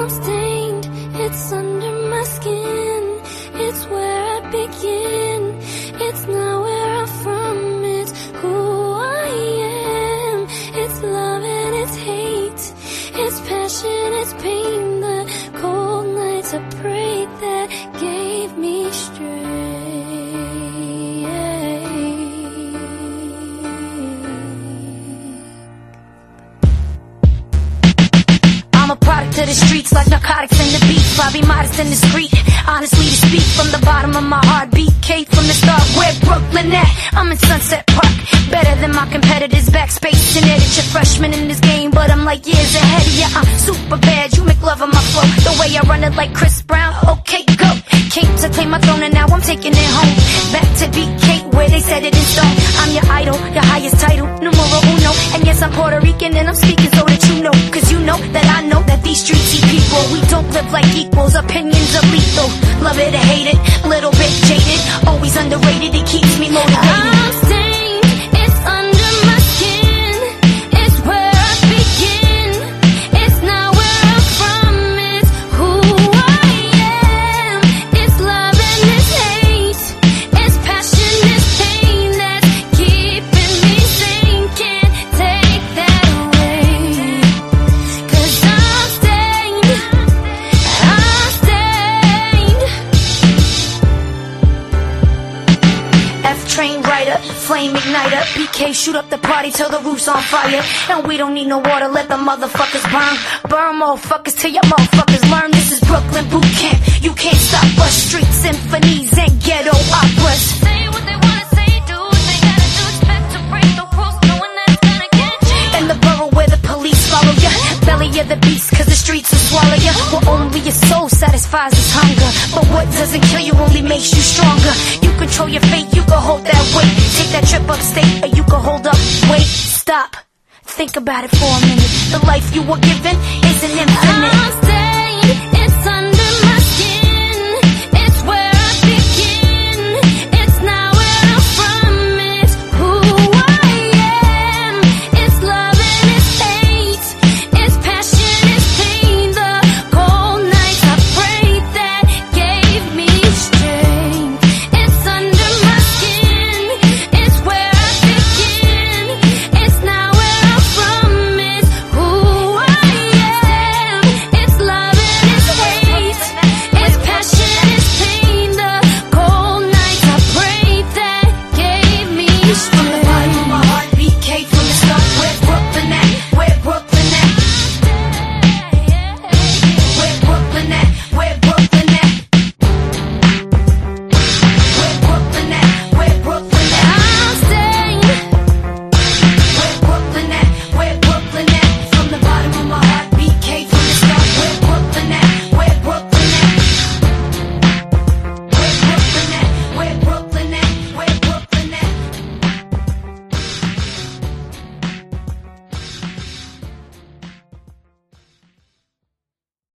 I'm stained, it's under my skin. It's where I begin. It's not where I'm from, it's who I am. It's love and it's hate. It's passion, it's pain. The cold nights a break that gave me strength. I'm a product of the streets, like narcotics and the beef. I be modest and discreet, honestly to speak, from the bottom of my heartbeat. Kate from the start, where Brooklyn at? I'm in Sunset Park, better than my competitors. Backspace and edit, you're freshman in this game, but I'm like years ahead of ya. I'm super bad, you make love of my flow, the way I run it like Chris Brown. Okay, go. Came to claim my throne and now I'm taking it home. Back to beat Kate where they said it in stone. I'm your idol, your highest title, numero uno. And yes, I'm Puerto Rican and I'm speaking so that you know, cause you know that I know that these streets eat people. We don't live like equals, opinions are lethal. Love it or hate it, little bit jaded, always underrated, it keeps me motivated. I'm stained, it's under my skin. It's where I begin. It's not where I'm from, it's who I am. It's love and it's hate. It's passion, it's pain that's keeping me sane. Can't take that away. Cause I'm stained, I'm stained. F-train rider, flame igniter, BK shoot up the party till the roof's on fire. And we don't need no water, let the motherfuckers burn. Burn motherfuckers till your motherfuckers learn. This is Brooklyn boot camp, you can't stop us. Street symphonies and ghetto operas. Say what they wanna say, do what they gotta do. Expect to break the rules, knowing that it's gonna get you. In the borough where the police follow ya, belly of the beast, cause the streets will swallow ya. Well, only your soul satisfies its hunger, but what doesn't kill you only makes you stronger. You control your fate, you can hold that weight. Take that trip upstate, or you can hold up. Wait, stop, think about it for a minute. The life you were given isn't infinite. I'm